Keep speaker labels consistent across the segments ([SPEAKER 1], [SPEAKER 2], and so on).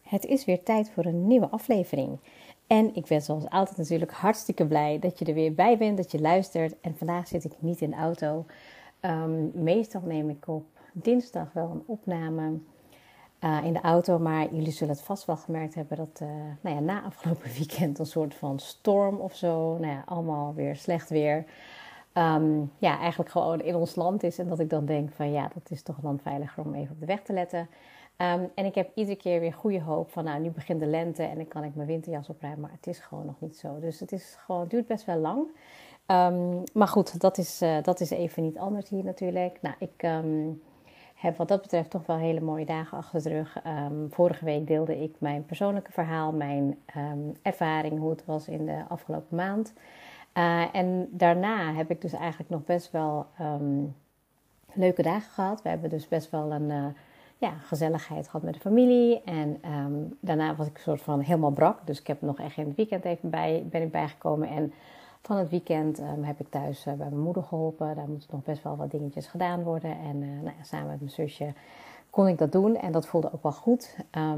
[SPEAKER 1] Het is weer tijd voor een nieuwe aflevering. En ik ben zoals altijd natuurlijk hartstikke blij dat je er weer bij bent, dat je luistert. En vandaag zit ik niet in de auto. Meestal neem ik op dinsdag wel een opname in de auto. Maar jullie zullen het vast wel gemerkt hebben dat na afgelopen weekend een soort van storm of zo. Allemaal weer slecht weer. Eigenlijk gewoon in ons land is. En dat ik dan denk van dat is toch dan veiliger om even op de weg te letten. En ik heb iedere keer weer goede hoop van nu begint de lente en dan kan ik mijn winterjas opruimen. Maar het is gewoon nog niet zo. Dus het duurt best wel lang. Maar goed, dat is even niet anders hier natuurlijk. Ik heb wat dat betreft toch wel hele mooie dagen achter de rug. Vorige week deelde ik mijn persoonlijke verhaal, mijn ervaring, hoe het was in de afgelopen maand. En daarna heb ik dus eigenlijk nog best wel leuke dagen gehad. We hebben dus best wel een gezelligheid gehad met de familie. En daarna was ik een soort van helemaal brak. Dus ik heb nog echt in het weekend ben ik bijgekomen. En van het weekend heb ik thuis bij mijn moeder geholpen. Daar moeten nog best wel wat dingetjes gedaan worden. En samen met mijn zusje kon ik dat doen. En dat voelde ook wel goed.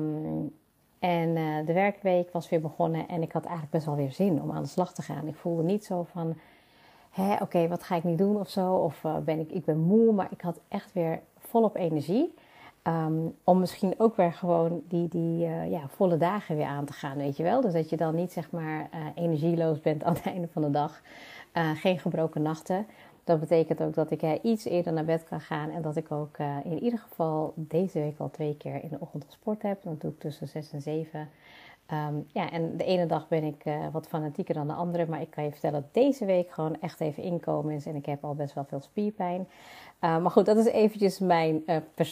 [SPEAKER 1] De werkweek was weer begonnen. En ik had eigenlijk best wel weer zin om aan de slag te gaan. Ik voelde niet zo van oké, wat ga ik nu doen of zo. Of ik ben moe. Maar ik had echt weer volop energie. Om misschien ook weer gewoon die volle dagen weer aan te gaan, weet je wel. Dus dat je dan niet zeg maar energieloos bent aan het einde van de dag. Geen gebroken nachten. Dat betekent ook dat ik iets eerder naar bed kan gaan. En dat ik ook in ieder geval deze week al 2 keer in de ochtend gesport heb. Dat doe ik tussen 6 en 7. En de ene dag ben ik wat fanatieker dan de andere. Maar ik kan je vertellen dat deze week gewoon echt even inkomen is. En ik heb al best wel veel spierpijn. Maar goed, dat is eventjes mijn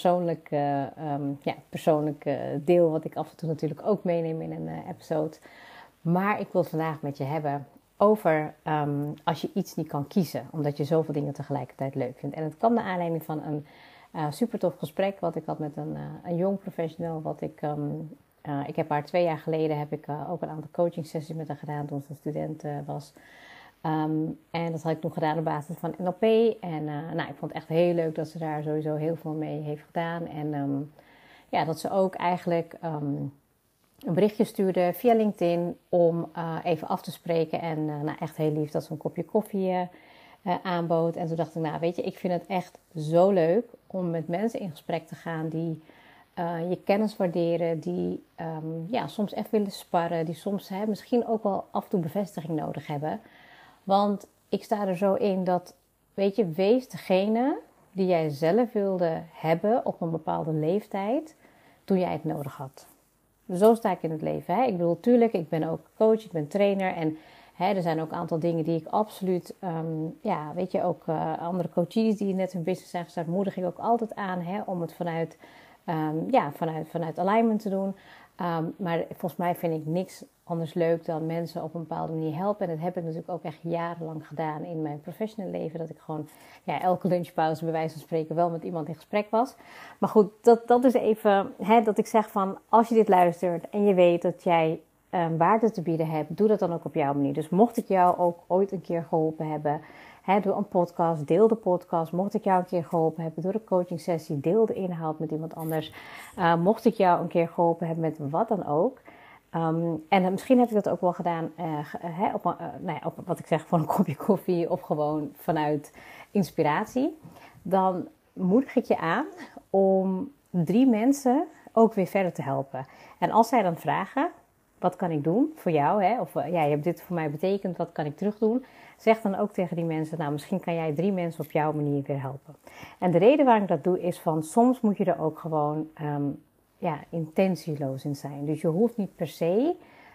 [SPEAKER 1] persoonlijke deel. Wat ik af en toe natuurlijk ook meeneem in een episode. Maar ik wil het vandaag met je hebben over als je iets niet kan kiezen. Omdat je zoveel dingen tegelijkertijd leuk vindt. En het kwam naar aanleiding van een super tof gesprek. Wat ik had met een jong professional. Ik heb haar 2 jaar geleden ook een aantal coaching sessies met haar gedaan toen ze een student was. En dat had ik toen gedaan op basis van NLP. En ik vond het echt heel leuk dat ze daar sowieso heel veel mee heeft gedaan. En dat ze ook eigenlijk een berichtje stuurde via LinkedIn om even af te spreken. En echt heel lief dat ze een kopje koffie aanbood. En toen dacht ik, weet je, ik vind het echt zo leuk om met mensen in gesprek te gaan die je kennis waarderen, die soms echt willen sparren, die soms misschien ook wel af en toe bevestiging nodig hebben. Want ik sta er zo in dat, weet je, wees degene die jij zelf wilde hebben op een bepaalde leeftijd toen jij het nodig had. Zo sta ik in het leven. Hè? Ik bedoel, tuurlijk, ik ben ook coach, ik ben trainer en er zijn ook een aantal dingen die ik absoluut, ook andere coaches die net hun business zijn gestart, moedig ik ook altijd aan om het vanuit alignment te doen. Maar volgens mij vind ik niks anders leuk dan mensen op een bepaalde manier helpen. En dat heb ik natuurlijk ook echt jarenlang gedaan in mijn professional leven. Dat ik gewoon elke lunchpauze bij wijze van spreken wel met iemand in gesprek was. Maar goed, dat is even dat ik zeg van als je dit luistert en je weet dat jij waarde te bieden hebt, doe dat dan ook op jouw manier. Dus mocht ik jou ook ooit een keer geholpen hebben door een podcast, deel de podcast. Mocht ik jou een keer geholpen hebben door een coaching sessie, deel de inhoud met iemand anders. Mocht ik jou een keer geholpen hebben met wat dan ook. En misschien heb ik dat ook wel gedaan op wat ik zeg, voor een kopje koffie of gewoon vanuit inspiratie. Dan moedig ik je aan om 3 mensen ook weer verder te helpen. En als zij dan vragen, wat kan ik doen voor jou? Of je hebt dit voor mij betekend, wat kan ik terug doen? Zeg dan ook tegen die mensen, misschien kan jij 3 mensen op jouw manier weer helpen. En de reden waarom ik dat doe is van, soms moet je er ook gewoon intentieloos in zijn. Dus je hoeft niet per se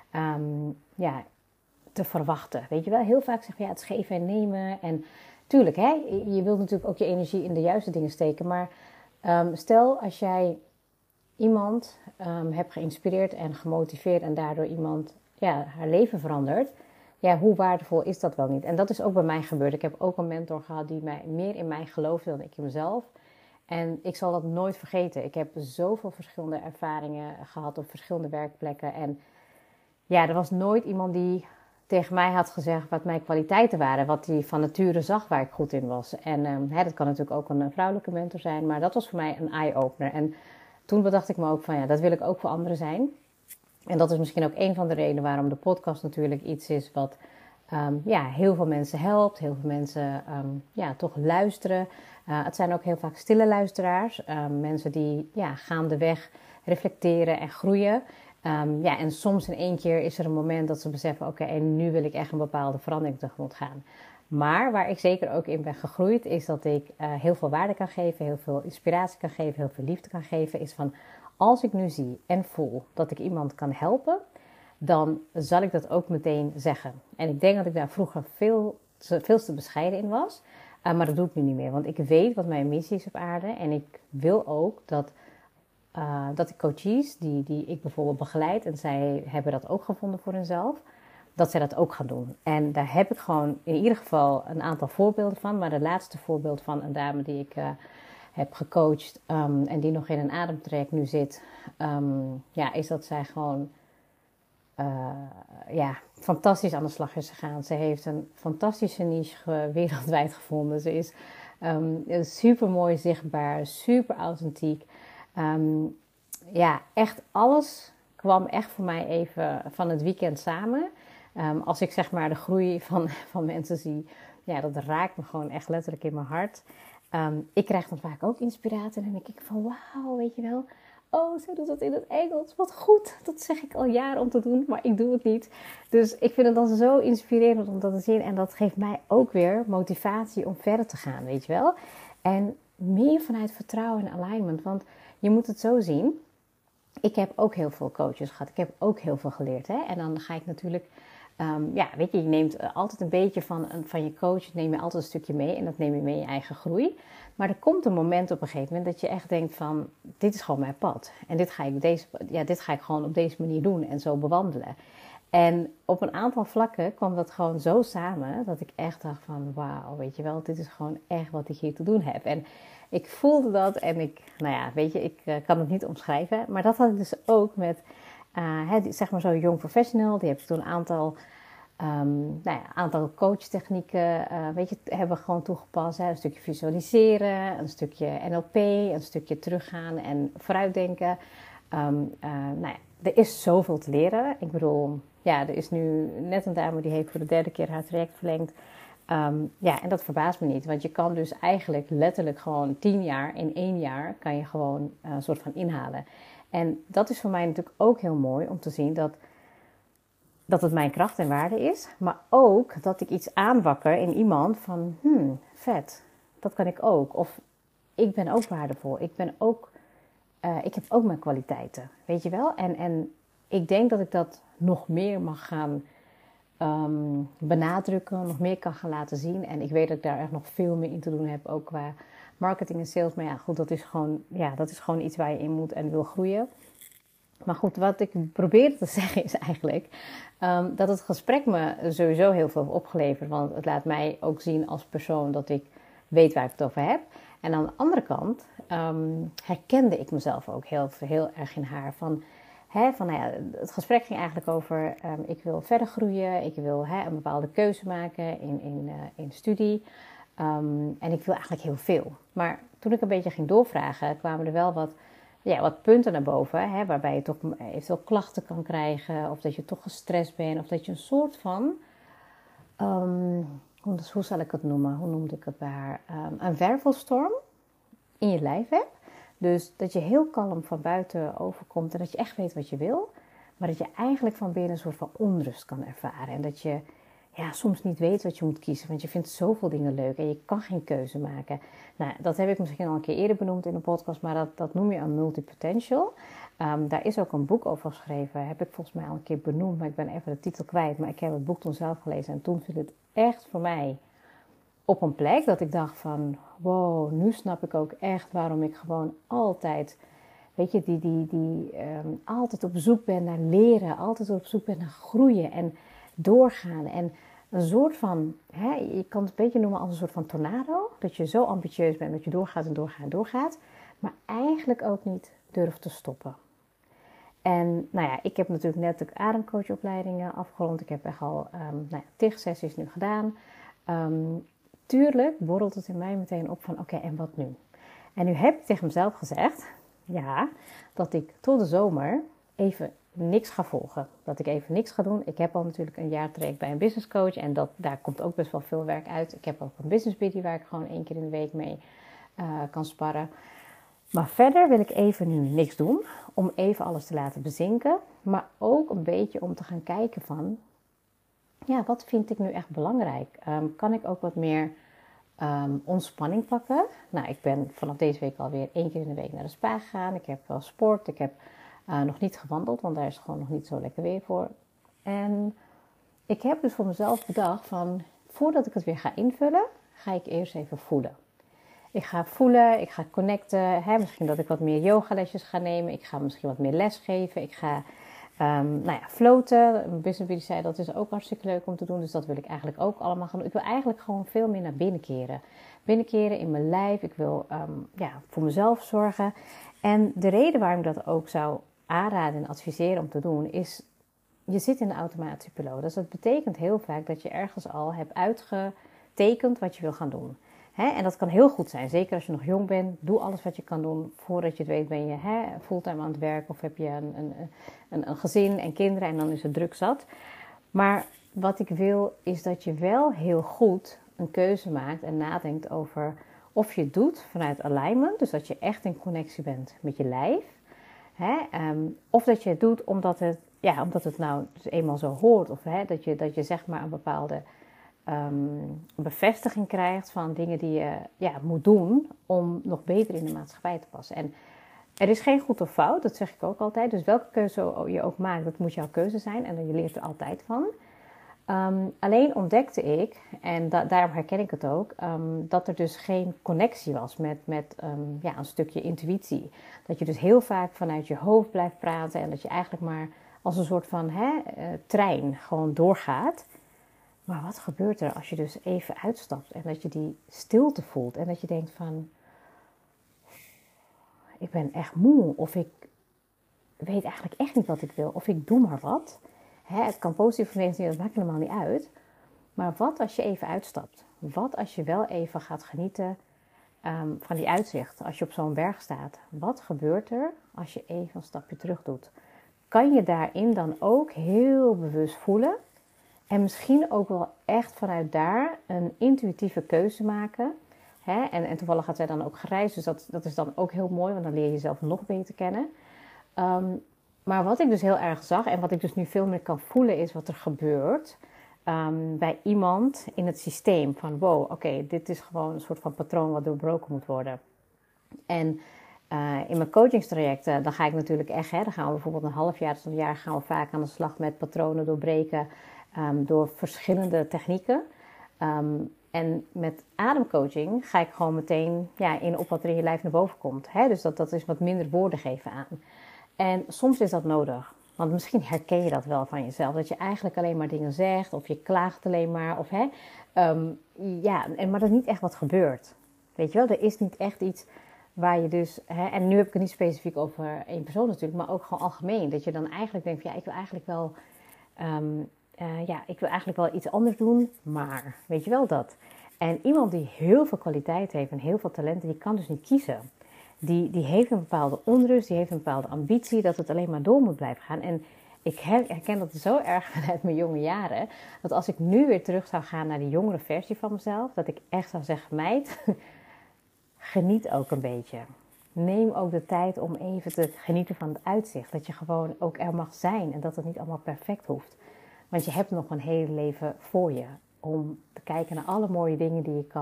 [SPEAKER 1] te verwachten. Weet je wel, heel vaak zeg je het is geven en nemen. En tuurlijk, je wilt natuurlijk ook je energie in de juiste dingen steken. Maar stel als jij iemand hebt geïnspireerd en gemotiveerd en daardoor iemand haar leven verandert. Ja, hoe waardevol is dat wel niet? En dat is ook bij mij gebeurd. Ik heb ook een mentor gehad die meer in mij geloofde dan ik in mezelf. En ik zal dat nooit vergeten. Ik heb zoveel verschillende ervaringen gehad op verschillende werkplekken. En er was nooit iemand die tegen mij had gezegd wat mijn kwaliteiten waren. Wat hij van nature zag waar ik goed in was. En dat kan natuurlijk ook een vrouwelijke mentor zijn. Maar dat was voor mij een eye-opener. En toen bedacht ik me ook van dat wil ik ook voor anderen zijn. En dat is misschien ook een van de redenen waarom de podcast natuurlijk iets is wat heel veel mensen helpt. Heel veel mensen toch luisteren. Het zijn ook heel vaak stille luisteraars. Mensen die gaandeweg reflecteren en groeien. En soms in één keer is er een moment dat ze beseffen, oké, en nu wil ik echt een bepaalde verandering tegemoet gaan. Maar waar ik zeker ook in ben gegroeid, is dat ik heel veel waarde kan geven, heel veel inspiratie kan geven, heel veel liefde kan geven. Is van, als ik nu zie en voel dat ik iemand kan helpen, dan zal ik dat ook meteen zeggen. En ik denk dat ik daar vroeger veel te bescheiden in was. Maar dat doe ik nu niet meer, want ik weet wat mijn missie is op aarde. En ik wil ook dat de coaches die ik bijvoorbeeld begeleid, en zij hebben dat ook gevonden voor hunzelf, dat zij dat ook gaan doen. En daar heb ik gewoon in ieder geval een aantal voorbeelden van. Maar de laatste voorbeeld van een dame die ik heb gecoacht en die nog in een ademtraject nu zit, is dat zij gewoon fantastisch aan de slag is gegaan. Ze heeft een fantastische niche wereldwijd gevonden. Ze is super mooi zichtbaar, super authentiek. Echt alles kwam echt voor mij even van het weekend samen. Als ik zeg maar de groei van mensen zie, dat raakt me gewoon echt letterlijk in mijn hart. Ik krijg dan vaak ook inspiratie en dan denk ik van wauw, weet je wel. Oh, ze doet dat in het Engels. Wat goed. Dat zeg ik al jaren om te doen, maar ik doe het niet. Dus ik vind het dan zo inspirerend om dat te zien. En dat geeft mij ook weer motivatie om verder te gaan, weet je wel. En meer vanuit vertrouwen en alignment. Want je moet het zo zien. Ik heb ook heel veel coaches gehad. Ik heb ook heel veel geleerd. Hè? En dan ga ik natuurlijk... je neemt altijd een beetje van je coach, neem je altijd een stukje mee en dat neem je mee in je eigen groei. Maar er komt een moment op een gegeven moment dat je echt denkt van, dit is gewoon mijn pad. En dit ga ik gewoon op deze manier doen en zo bewandelen. En op een aantal vlakken kwam dat gewoon zo samen dat ik echt dacht van, wauw, weet je wel, dit is gewoon echt wat ik hier te doen heb. En ik voelde dat en ik kan het niet omschrijven. Maar dat had ik dus ook met... zeg maar zo'n young professional, die heb ik toen een aantal coachtechnieken hebben we gewoon toegepast. Hè? Een stukje visualiseren, een stukje NLP, een stukje teruggaan en vooruitdenken. Er is zoveel te leren. Ik bedoel, er is nu net een dame die heeft voor de 3e keer haar traject verlengd. En dat verbaast me niet, want je kan dus eigenlijk letterlijk gewoon 10 jaar in 1 jaar kan je gewoon een soort van inhalen. En dat is voor mij natuurlijk ook heel mooi om te zien dat het mijn kracht en waarde is. Maar ook dat ik iets aanwakker in iemand van, vet, dat kan ik ook. Of ik ben ook waardevol. Ik heb ook mijn kwaliteiten, weet je wel. En ik denk dat ik dat nog meer mag gaan benadrukken, nog meer kan gaan laten zien. En ik weet dat ik daar echt nog veel meer in te doen heb, ook qua marketing en sales. Maar ja, goed, dat is gewoon iets waar je in moet en wil groeien. Maar goed, wat ik probeerde te zeggen is eigenlijk dat het gesprek me sowieso heel veel heeft opgeleverd. Want het laat mij ook zien als persoon dat ik weet waar ik het over heb. En aan de andere kant herkende ik mezelf ook heel erg in haar. Het gesprek ging eigenlijk over, ik wil verder groeien. Ik wil een bepaalde keuze maken in studie. En ik wil eigenlijk heel veel. Maar toen ik een beetje ging doorvragen, kwamen er wel wat punten naar boven. Waarbij je toch eventueel klachten kan krijgen. Of dat je toch gestrest bent. Of dat je een soort van, hoe zal ik het noemen? Hoe noemde ik het bij haar? Een wervelstorm in je lijf hebt. Dus dat je heel kalm van buiten overkomt. En dat je echt weet wat je wil. Maar dat je eigenlijk van binnen een soort van onrust kan ervaren. En dat je soms niet weet wat je moet kiezen. Want je vindt zoveel dingen leuk en je kan geen keuze maken. Nou, dat heb ik misschien al een keer eerder benoemd in een podcast. Maar dat noem je een multipotential. Daar is ook een boek over geschreven. Heb ik volgens mij al een keer benoemd. Maar ik ben even de titel kwijt. Maar ik heb het boek toen zelf gelezen. En toen viel het echt voor mij op een plek dat ik dacht van, wow, nu snap ik ook echt waarom ik gewoon altijd, altijd op zoek ben naar leren, altijd op zoek ben naar groeien en doorgaan. En een soort van, je kan het een beetje noemen als een soort van tornado, dat je zo ambitieus bent dat je doorgaat en doorgaat en doorgaat, maar eigenlijk ook niet durft te stoppen. En ik heb natuurlijk net de ademcoachopleidingen afgerond. Ik heb echt al 10 sessies nu gedaan. Tuurlijk borrelt het in mij meteen op van oké, en wat nu? En nu heb ik tegen mezelf gezegd, dat ik tot de zomer even niks ga volgen. Dat ik even niks ga doen. Ik heb al natuurlijk een jaartraject bij een business coach. En daar komt ook best wel veel werk uit. Ik heb ook een business buddy waar ik gewoon 1 keer in de week mee kan sparren. Maar verder wil ik even nu niks doen. Om even alles te laten bezinken. Maar ook een beetje om te gaan kijken van... Ja, wat vind ik nu echt belangrijk? Kan ik ook wat meer ontspanning pakken? Nou, ik ben vanaf deze week alweer 1 keer in de week naar de spa gegaan. Ik heb wel sport. Ik heb nog niet gewandeld, want daar is gewoon nog niet zo lekker weer voor. En ik heb dus voor mezelf bedacht van... Voordat ik het weer ga invullen, ga ik eerst even voelen. Ik ga voelen, ik ga connecten. Misschien dat ik wat meer yogalesjes ga nemen. Ik ga misschien wat meer les geven. Ik ga floten. Mijn business buddy zei dat is ook hartstikke leuk om te doen. Dus dat wil ik eigenlijk ook allemaal gaan doen. Ik wil eigenlijk gewoon veel meer naar binnen keren. Binnenkeren in mijn lijf. Ik wil voor mezelf zorgen. En de reden waarom ik dat ook zou aanraden en adviseren om te doen is... Je zit in de automatische piloot. Dus dat betekent heel vaak dat je ergens al hebt uitgetekend wat je wil gaan doen. En dat kan heel goed zijn. Zeker als je nog jong bent. Doe alles wat je kan doen. Voordat je het weet ben je fulltime aan het werk. Of heb je een gezin en kinderen. En dan is het druk zat. Maar wat ik wil is dat je wel heel goed een keuze maakt. En nadenkt over of je het doet vanuit alignment. Dus dat je echt in connectie bent met je lijf. Of dat je het doet omdat het nou dus eenmaal zo hoort. Of dat je zeg maar een bepaalde... bevestiging krijgt van dingen die je moet doen om nog beter in de maatschappij te passen. En er is geen goed of fout, dat zeg ik ook altijd. Dus welke keuze je ook maakt, dat moet jouw keuze zijn en je leert er altijd van. Alleen ontdekte ik, en daarom herken ik het ook, dat er dus geen connectie was met een stukje intuïtie. Dat je dus heel vaak vanuit je hoofd blijft praten en dat je eigenlijk maar als een soort van trein gewoon doorgaat. Maar wat gebeurt er als je dus even uitstapt en dat je die stilte voelt en dat je denkt van, ik ben echt moe of ik weet eigenlijk echt niet wat ik wil of ik doe maar wat. Het kan positief of negatief, dat maakt helemaal niet uit. Maar wat als je even uitstapt? Wat als je wel even gaat genieten van die uitzicht als je op zo'n berg staat? Wat gebeurt er als je even een stapje terug doet? Kan je daarin dan ook heel bewust voelen? En misschien ook wel echt vanuit daar een intuïtieve keuze maken. En toevallig gaat zij dan ook gereisd. Dus dat is dan ook heel mooi. Want dan leer je jezelf nog beter kennen. Maar wat ik dus heel erg zag. En wat ik dus nu veel meer kan voelen. Is wat er gebeurt. Bij iemand in het systeem. Van wow, oké, dit is gewoon een soort van patroon wat doorbroken moet worden. En in mijn coachingstrajecten. Dan ga ik natuurlijk echt. Dan gaan we bijvoorbeeld een half jaar tot een jaar. Gaan we vaak aan de slag met patronen doorbreken. Door verschillende technieken. En met ademcoaching ga ik gewoon meteen in op wat er in je lijf naar boven komt. Dus dat is wat minder woorden geven aan. En soms is dat nodig. Want misschien herken je dat wel van jezelf. Dat je eigenlijk alleen maar dingen zegt. Of je klaagt alleen maar. Maar dat is niet echt wat gebeurt. Weet je wel, er is niet echt iets waar je dus... en nu heb ik het niet specifiek over één persoon natuurlijk. Maar ook gewoon algemeen. Dat je dan eigenlijk denkt van ik wil eigenlijk wel... ik wil eigenlijk wel iets anders doen, maar weet je wel dat. En iemand die heel veel kwaliteit heeft en heel veel talenten, die kan dus niet kiezen. Die heeft een bepaalde onrust, die heeft een bepaalde ambitie, dat het alleen maar door moet blijven gaan. En ik herken dat zo erg vanuit mijn jonge jaren, dat als ik nu weer terug zou gaan naar die jongere versie van mezelf, dat ik echt zou zeggen, meid, geniet ook een beetje. Neem ook de tijd om even te genieten van het uitzicht. Dat je gewoon ook er mag zijn en dat het niet allemaal perfect hoeft. Want je hebt nog een hele leven voor je. Om te kijken naar alle mooie dingen die je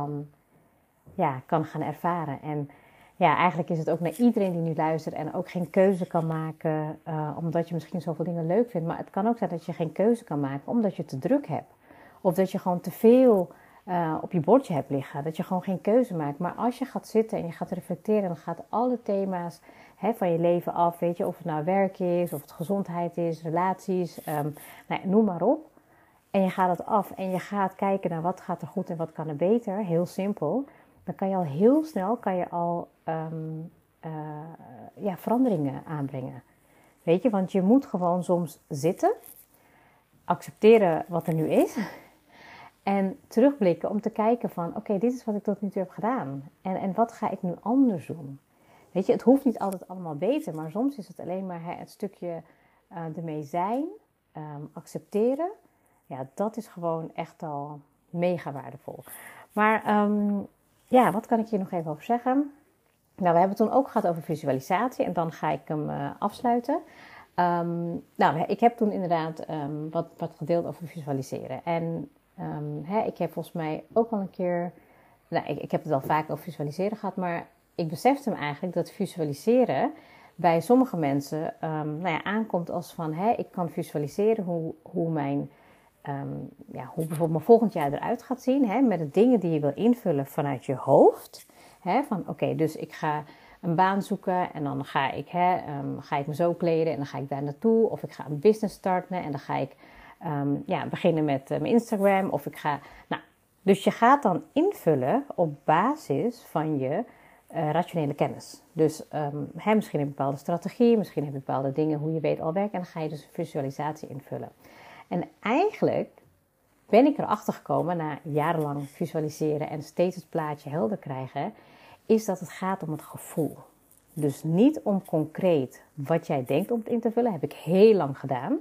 [SPEAKER 1] kan gaan ervaren. En eigenlijk is het ook naar iedereen die nu luistert. En ook geen keuze kan maken. Omdat je misschien zoveel dingen leuk vindt. Maar het kan ook zijn dat je geen keuze kan maken. Omdat je te druk hebt. Of dat je gewoon te veel op je bordje hebt liggen. Dat je gewoon geen keuze maakt. Maar als je gaat zitten en je gaat reflecteren. Dan gaat alle thema's van je leven af. Weet je, of het nou werk is. Of het gezondheid is. Relaties. Noem maar op. En je gaat het af. En je gaat kijken naar wat gaat er goed en wat kan er beter. Heel simpel. Dan kan je al heel snel veranderingen aanbrengen. Weet je, want je moet gewoon soms zitten. Accepteren wat er nu is. En terugblikken om te kijken van... Oké, dit is wat ik tot nu toe heb gedaan. En wat ga ik nu anders doen? Weet je, het hoeft niet altijd allemaal beter. Maar soms is het alleen maar het stukje ermee zijn, accepteren, ja, dat is gewoon echt al mega waardevol. Maar wat kan ik hier nog even over zeggen? Nou, we hebben het toen ook gehad over visualisatie en dan ga ik hem afsluiten. Ik heb toen inderdaad wat gedeeld over visualiseren. En ik heb volgens mij ook al een keer... ik heb het wel vaak over visualiseren gehad, maar ik besefte me eigenlijk dat visualiseren bij sommige mensen aankomt als van... ik kan visualiseren hoe bijvoorbeeld mijn volgend jaar eruit gaat zien. Met de dingen die je wil invullen vanuit je hoofd. Dus ik ga een baan zoeken en dan ga ik me zo kleden en dan ga ik daar naartoe. Of ik ga een business starten en dan ga ik beginnen met mijn Instagram. Of ik ga... Dus je gaat dan invullen op basis van je rationele kennis. Dus misschien heb je een bepaalde strategie, misschien heb je bepaalde dingen hoe je weet al werkt. En dan ga je dus een visualisatie invullen. En eigenlijk ben ik erachter gekomen na jarenlang visualiseren en steeds het plaatje helder krijgen, is dat het gaat om het gevoel. Dus niet om concreet wat jij denkt om het in te vullen, heb ik heel lang gedaan.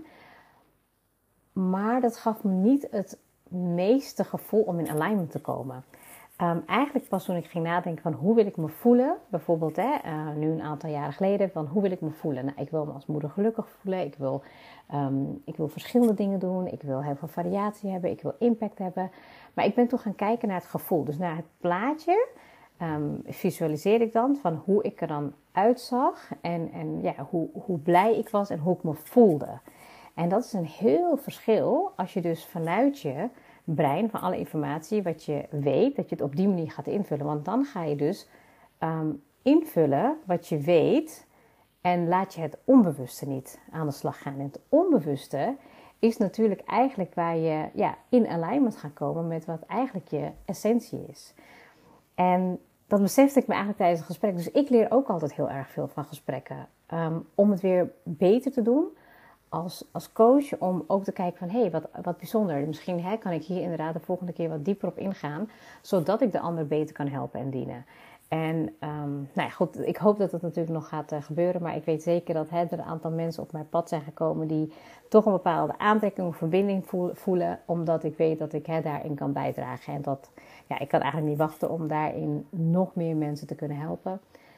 [SPEAKER 1] Maar dat gaf me niet het meeste gevoel om in alignment te komen. Eigenlijk pas toen ik ging nadenken van hoe wil ik me voelen. Bijvoorbeeld nu een aantal jaren geleden van hoe wil ik me voelen. Nou, ik wil me als moeder gelukkig voelen. Ik wil verschillende dingen doen. Ik wil heel veel variatie hebben. Ik wil impact hebben. Maar ik ben toen gaan kijken naar het gevoel. Dus naar het plaatje visualiseer ik dan van hoe ik er dan uitzag. En hoe blij ik was en hoe ik me voelde. En dat is een heel verschil als je dus vanuit je brein van alle informatie wat je weet, dat je het op die manier gaat invullen. Want dan ga je dus invullen wat je weet en laat je het onbewuste niet aan de slag gaan. En het onbewuste is natuurlijk eigenlijk waar je in alignment gaat komen met wat eigenlijk je essentie is. En dat besefte ik me eigenlijk tijdens het gesprek. Dus ik leer ook altijd heel erg veel van gesprekken. Om het weer beter te doen als coach. Om ook te kijken van wat bijzonder. Misschien kan ik hier inderdaad de volgende keer wat dieper op ingaan. Zodat ik de ander beter kan helpen en dienen. En goed, ik hoop dat dat natuurlijk nog gaat gebeuren. Maar ik weet zeker dat er een aantal mensen op mijn pad zijn gekomen die toch een bepaalde aantrekking of verbinding voelen. Omdat ik weet dat ik daarin kan bijdragen. En dat, ik kan eigenlijk niet wachten om daarin nog meer mensen te kunnen helpen.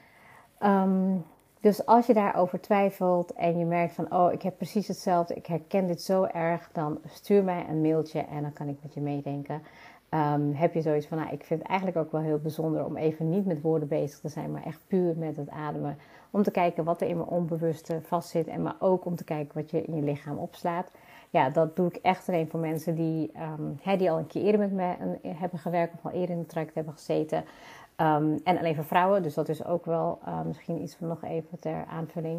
[SPEAKER 1] Dus als je daarover twijfelt en je merkt van ik heb precies hetzelfde. Ik herken dit zo erg. Dan stuur mij een mailtje en dan kan ik met je meedenken. Heb je zoiets van, ik vind het eigenlijk ook wel heel bijzonder om even niet met woorden bezig te zijn, maar echt puur met het ademen. Om te kijken wat er in mijn onbewuste vastzit en maar ook om te kijken wat je in je lichaam opslaat. Ja, dat doe ik echt alleen voor mensen die al een keer eerder met mij hebben gewerkt of al eerder in het traject hebben gezeten. En alleen voor vrouwen, dus dat is ook wel misschien iets van nog even ter aanvulling.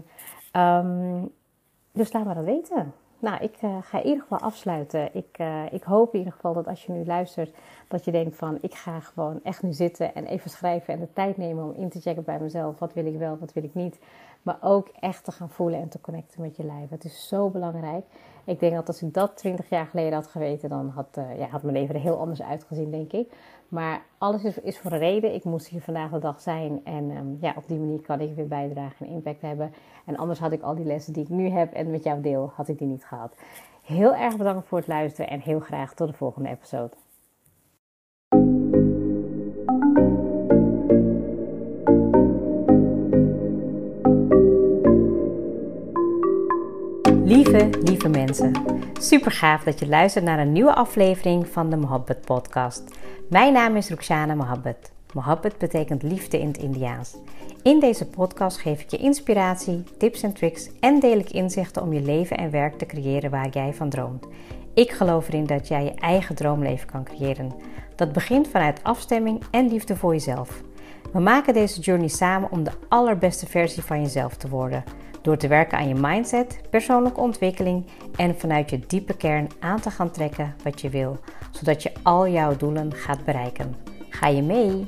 [SPEAKER 1] Dus laat me dat weten. Nou, ik ga in ieder geval afsluiten. Ik hoop in ieder geval dat als je nu luistert, dat je denkt van ik ga gewoon echt nu zitten en even schrijven en de tijd nemen om in te checken bij mezelf. Wat wil ik wel, wat wil ik niet. Maar ook echt te gaan voelen en te connecten met je lijf. Het is zo belangrijk. Ik denk dat als ik dat 20 jaar geleden had geweten, dan had mijn leven er heel anders uitgezien, denk ik. Maar alles is voor een reden. Ik moest hier vandaag de dag zijn. En op die manier kan ik weer bijdragen en impact hebben. En anders had ik al die lessen die ik nu heb en met jou deel, had ik die niet gehad. Heel erg bedankt voor het luisteren en heel graag tot de volgende episode. Lieve mensen, super gaaf dat je luistert naar een nieuwe aflevering van de Mohabbat podcast. Mijn naam is Rukhsana Mohabbat. Mohabbat betekent liefde in het Indiaans. In deze podcast geef ik je inspiratie, tips en tricks en deel ik inzichten om je leven en werk te creëren waar jij van droomt. Ik geloof erin dat jij je eigen droomleven kan creëren. Dat begint vanuit afstemming en liefde voor jezelf. We maken deze journey samen om de allerbeste versie van jezelf te worden. Door te werken aan je mindset, persoonlijke ontwikkeling en vanuit je diepe kern aan te gaan trekken wat je wil. Zodat je al jouw doelen gaat bereiken. Ga je mee?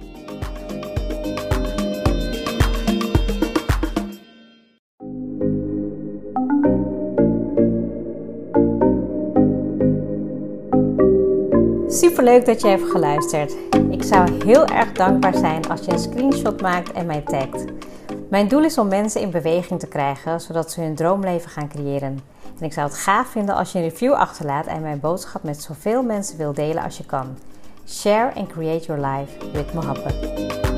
[SPEAKER 1] Superleuk dat je hebt geluisterd. Ik zou heel erg dankbaar zijn als je een screenshot maakt en mij tagt. Mijn doel is om mensen in beweging te krijgen, zodat ze hun droomleven gaan creëren. En ik zou het gaaf vinden als je een review achterlaat en mijn boodschap met zoveel mensen wil delen als je kan. Share and create your life with Mohabbat.